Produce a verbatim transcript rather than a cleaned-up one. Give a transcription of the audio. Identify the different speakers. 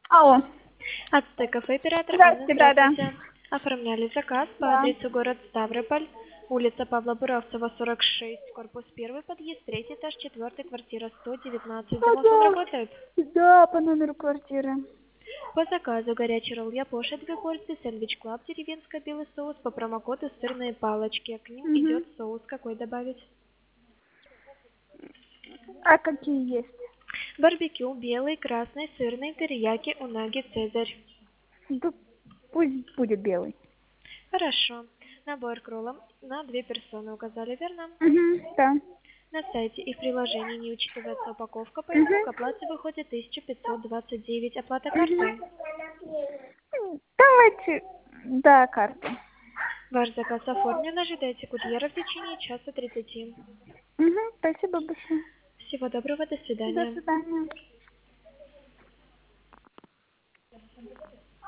Speaker 1: Алло.
Speaker 2: Ацтеков оператор Анна,
Speaker 1: Здравствуйте, да, да.
Speaker 2: здравствуйте. Оформляли заказ по
Speaker 1: Да.
Speaker 2: адресу город Ставрополь, улица Павла Буравцева, сорок шесть, корпус первый, подъезд, третий этаж, четвертый, квартира сто девятнадцать.
Speaker 1: А,
Speaker 2: Домофон
Speaker 1: да.
Speaker 2: работает?
Speaker 1: Да, по номеру квартиры.
Speaker 2: По заказу горячий ролл Япоша, две порции, сэндвич Клаб, деревенская, белый соус, по промокоду сырные палочки. К ним
Speaker 1: Угу.
Speaker 2: идет соус. Какой добавить?
Speaker 1: А какие есть?
Speaker 2: Барбекю, белый, красный, сырный, терияки, унаги, цезарь.
Speaker 1: Да пусть будет белый.
Speaker 2: Хорошо. Набор к роллам на две персоны указали, верно?
Speaker 1: Угу, да.
Speaker 2: На сайте и в приложении не учитывается упаковка, поэтому к
Speaker 1: Угу.
Speaker 2: оплате выходит тысяча пятьсот двадцать девять. Оплата картой.
Speaker 1: Угу. Давайте, да, карту.
Speaker 2: Ваш заказ оформлен. Ожидайте курьера в течение часа тридцати.
Speaker 1: Угу, спасибо большое.
Speaker 2: Всего доброго, до
Speaker 1: До
Speaker 2: свидания.
Speaker 1: свидания.